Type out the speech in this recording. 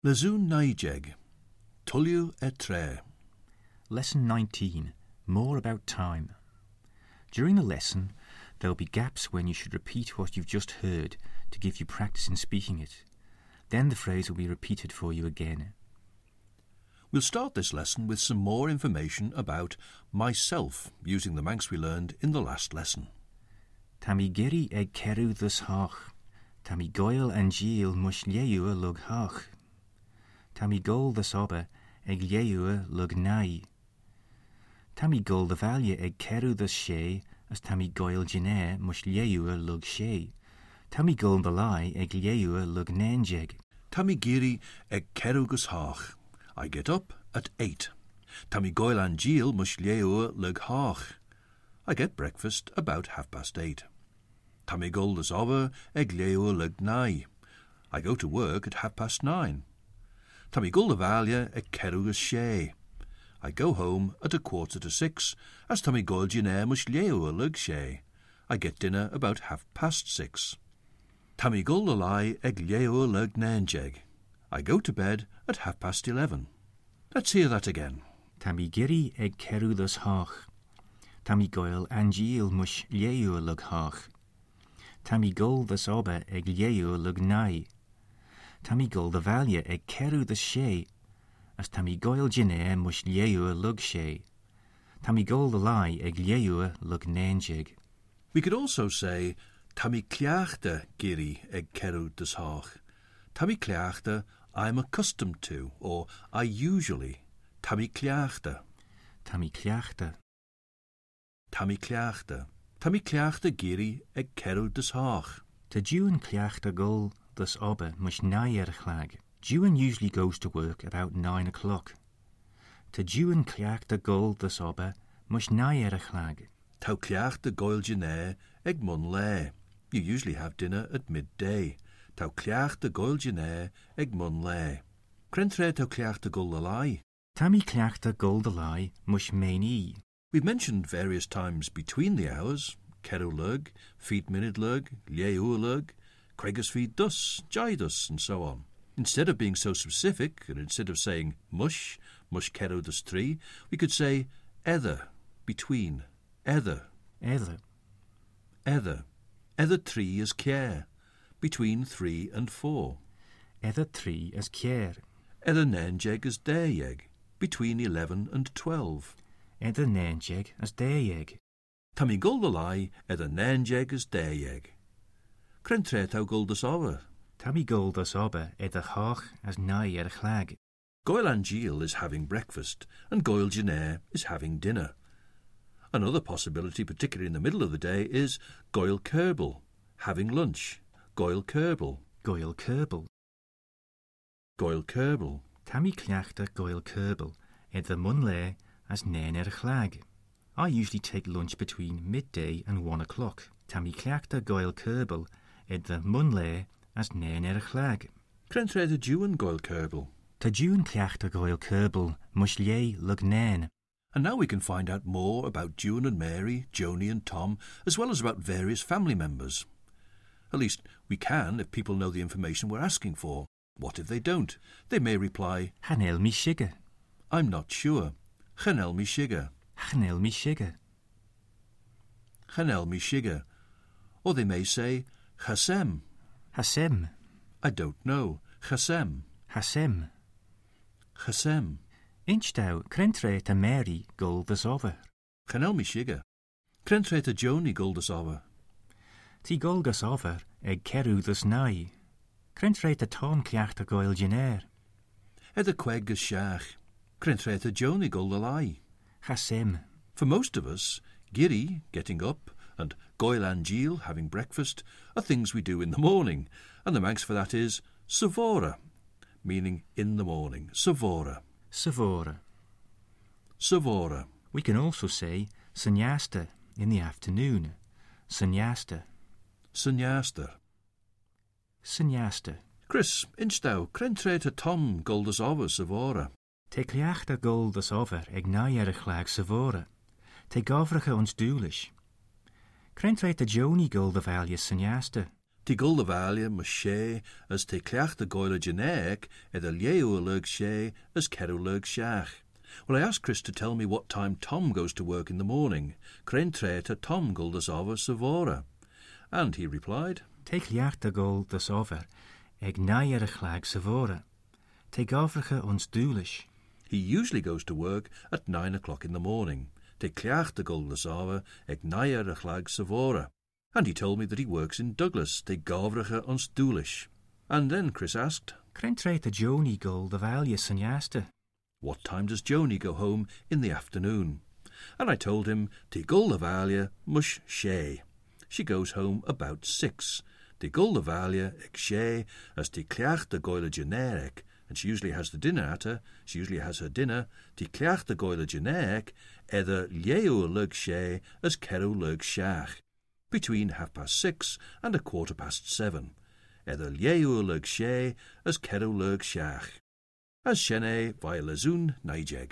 Lesun Naijeg, Tulliu et Tre. Lesson 19. More about time. During the lesson, there will be gaps when you should repeat what you've just heard to give you practice in speaking it. Then the phrase will be repeated for you again. We'll start this lesson with some more information about myself, using the Manx we learned in the last lesson. Ta mi geri ag ceru thus hach. Ta mi goil an gil mush lieu lug hach. Ta mi gol thus oba ag lieu lug nai. Ta mi gol the value ag ceru thus she as ta mi goil jene mush lieu lug she. Ta mi gol the lie ag lieu lug nenjeg. Ta mi giri ag kerugus hach. I get up at 8. Ta mi goil an gil mush lieu lug hach. I get breakfast about 8:30. Ta mi gol thus oba ag lieu lug nai. I go to work at 9:30. Ta mi gol the value ag kerugus she. I go home at 5:45, as ta mi goil jene mush lieu lug she. I get dinner about 6:30. Ta mi gol the lie ag lieu lug nenjeg. I go to bed at 11:30. Let's hear that again. Ta mi giri ag ceru thus hach. Ta mi goil an gil mush lieu lug hach. Ta mi gol thus oba ag lieu lug nai. Ta mi gol the value ag ceru thus she, as ta mi goil jene mush lieu lug she. Ta mi gol the lie ag lieu lug nenjeg. We could also say, ta mi cliachte giri ag ceru thus hach. Ta mi cliachte I'm accustomed to, or I usually. Ta mi cliachte. Ta mi cliachte. Ta mi cliachte. Ta mi cliachte giri ag ceru thus hach. Ta Juan cliachte gol thus oba mush nai chlag. Juan usually goes to work about 9 o'clock. Ta Juan cliachte gol thus oba mush nai chlag. Tau cliachte goil jene ag mun le. You usually have dinner at midday. Tau cliachte goil jene ag mun le. Crentre tau cliachte gol the lie. Ta mi cliachte gol the lie mush meni. We've mentioned various times between the hours, ceru lug, feed minute lug, lieu lug, quegus feed dus, jai dus, and so on. Instead of being so specific, and instead of saying mush ceru dus 3, we could say ether, between, ether. Ether. Ether. Ether 3 is care, between 3 and 4. Ether 3 as kier. Ether nenjeg is deyeg, between 11 and 12. Ether nenjeg as deyeg. Ta mi gol the lie, ether nenjeg is deyeg. Crentre tau gol thus over. Ta mi gol thus oba ether hach as nai chlag. Goil an gil is having breakfast, and goil jene is having dinner. Another possibility, particularly in the middle of the day, is goil kerbel, having lunch. Goil kerbel. Goil kerbel. Goil kerbel. Ta mi cliachte goil kerbel ether mun le as nen chlag. I usually take lunch between midday and 1 o'clock. Ta mi cliachte goil kerbel ether mun le as nen chlag. Crentre the Juan goil kerbel. Ta Juan cliachte goil kerbel mush lie lug nen. And now we can find out more about Juan and Mary, Joni and Tom, as well as about various family members. At least we can if people know the information we're asking for. What if they don't? They may reply, Chanel mi shige. I'm not sure. Chanel mi shige. Chanel mi shige. Chanel mi shige. Or they may say, Chasem. Hasem. I don't know. Chasem. Hasem. Chasem. Inchtau crentre ta Mary gol thus over. Chanel mi shige. Crentre ta Joni gol thus over. Ti gol gus over ag ceru thus nai. Crentre ta ton cliachte goil jener. Ether queg gus shach. Crentre ta Joni gol the lie. Hasem. For most of us, giri, getting up, and goil an gil, having breakfast, are things we do in the morning, and the Manx for that is savora, meaning in the morning. Savora. Savora. Savora. We can also say Sanyasta in the afternoon. Sanyasta. Sanyasta. Sanyasta. Chris, instau, crentre ta Tom gol thus over savora. Te cliachte gol thus over ag nai chlag savora. Te gofracha ons doolish. Crentre ta Joni gol the value Sanyasta. Tí gul the value mus sé as te cleach the goyle generic the lieu lug sé as keru lug shach. Well, I asked Chris to tell me what time Tom goes to work in the morning. Cren treta Tom gul the sava savora. And he replied, Te cleach de gol de sover, ag naier a chlag savora. Te gavrige ons doelish. He usually goes to work at 9 o'clock in the morning. Te cleach the gul the sava ag naier a chlag savora. And he told me that he works in Douglas, te gavrige ons doelish. And then Chris asked, Cren treta Joni gol de valje sanyaste. what time does Joni go home in the afternoon? And I told him, te gul the value mush she. She goes home about 6. Te gul the value ag she as te cleach the goyle generic, and she usually has the dinner at her. She usually has her dinner. Te cleach the goyle generic, either lieu lug she as keru lug shach, between 6:30 and 7:15. Either lieu lug she as keru lug shach. As shene via lazun naijeg.